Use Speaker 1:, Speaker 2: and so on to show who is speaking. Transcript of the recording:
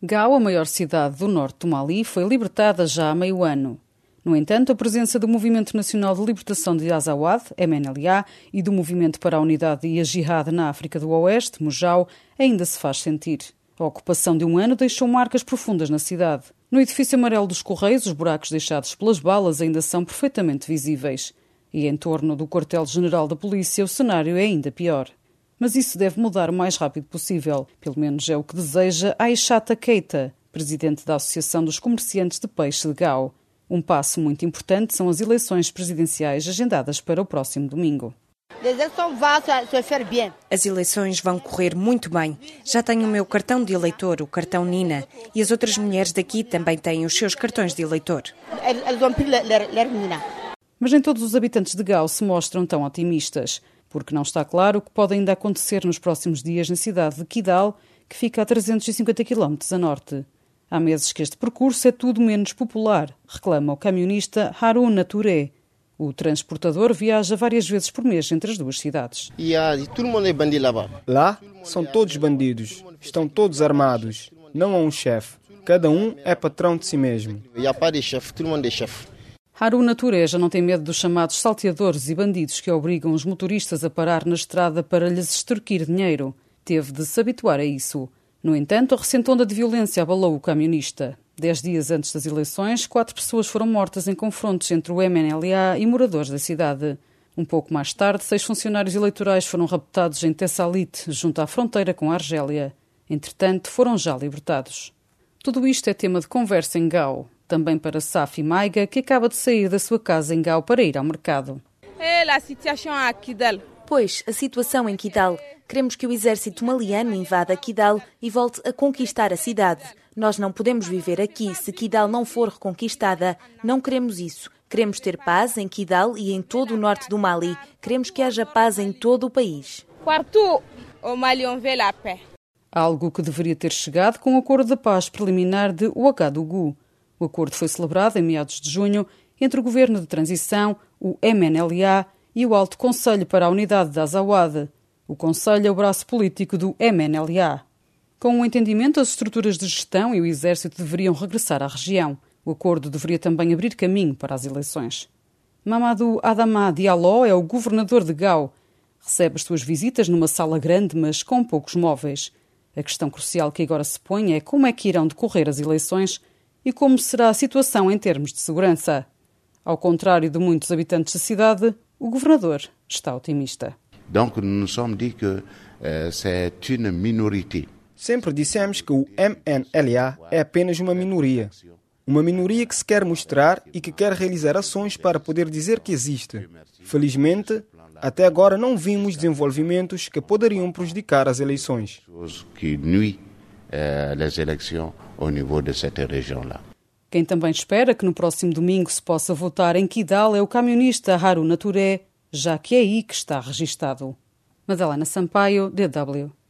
Speaker 1: Gao, a maior cidade do norte do Mali, foi libertada já há meio ano. No entanto, a presença do Movimento Nacional de Libertação de Azawad, MNLA, e do Movimento para a Unidade e a Jihad na África do Oeste, Mujau, ainda se faz sentir. A ocupação de um ano deixou marcas profundas na cidade. No edifício amarelo dos Correios, os buracos deixados pelas balas ainda são perfeitamente visíveis. E em torno do quartel-general da polícia, o cenário é ainda pior. Mas isso deve mudar o mais rápido possível. Pelo menos é o que deseja Aïssata Keita, presidente da Associação dos Comerciantes de Peixe de Gao. Um passo muito importante são as eleições presidenciais agendadas para o próximo domingo.
Speaker 2: As eleições vão correr muito bem. Já tenho o meu cartão de eleitor, o cartão Nina, e as outras mulheres daqui também têm os seus cartões de eleitor.
Speaker 1: Mas nem todos os habitantes de Gao se mostram tão otimistas, porque não está claro o que pode ainda acontecer nos próximos dias na cidade de Kidal, que fica a 350 km a norte. Há meses que este percurso é tudo menos popular, reclama o camionista Haruna Touré. O transportador viaja várias vezes por mês entre as duas cidades.
Speaker 3: Lá são todos bandidos, estão todos armados, não há um chefe. Cada um é patrão de si mesmo.
Speaker 1: Haruna Touré já não tem medo dos chamados salteadores e bandidos que obrigam os motoristas a parar na estrada para lhes extorquir dinheiro. Teve de se habituar a isso. No entanto, a recente onda de violência abalou o camionista. 10 dias antes das eleições, 4 pessoas foram mortas em confrontos entre o MNLA e moradores da cidade. Um pouco mais tarde, 6 funcionários eleitorais foram raptados em Tessalit, junto à fronteira com a Argélia. Entretanto, foram já libertados. Tudo isto é tema de conversa em Gao. Também para Safi Maiga, que acaba de sair da sua casa em Gao para ir ao mercado.
Speaker 2: Pois, a situação em Kidal. Queremos que o exército maliano invada Kidal e volte a conquistar a cidade. Nós não podemos viver aqui se Kidal não for reconquistada. Não queremos isso. Queremos ter paz em Kidal e em todo o norte do Mali. Queremos que haja paz em todo o país.
Speaker 1: Algo que deveria ter chegado com o acordo de paz preliminar de Ouagadougou. O acordo foi celebrado em meados de junho entre o governo de transição, o MNLA e o Alto Conselho para a Unidade de Azawad. O Conselho é o braço político do MNLA. Com o entendimento, as estruturas de gestão e o exército deveriam regressar à região. O acordo deveria também abrir caminho para as eleições. Mamadou Adama Diallo é o governador de Gao. Recebe as suas visitas numa sala grande, mas com poucos móveis. A questão crucial que agora se põe é como é que irão decorrer as eleições e como será a situação em termos de segurança. Ao contrário de muitos habitantes da cidade, o governador está otimista.
Speaker 3: Sempre dissemos que o MNLA é apenas uma minoria. Uma minoria que se quer mostrar e que quer realizar ações para poder dizer que existe. Felizmente, até agora não vimos desenvolvimentos que poderiam prejudicar as eleições.
Speaker 1: Quem também espera que no próximo domingo se possa votar em Kidal é o camionista Haruna Touré, já que é aí que está registado. Madalena Sampaio, DW.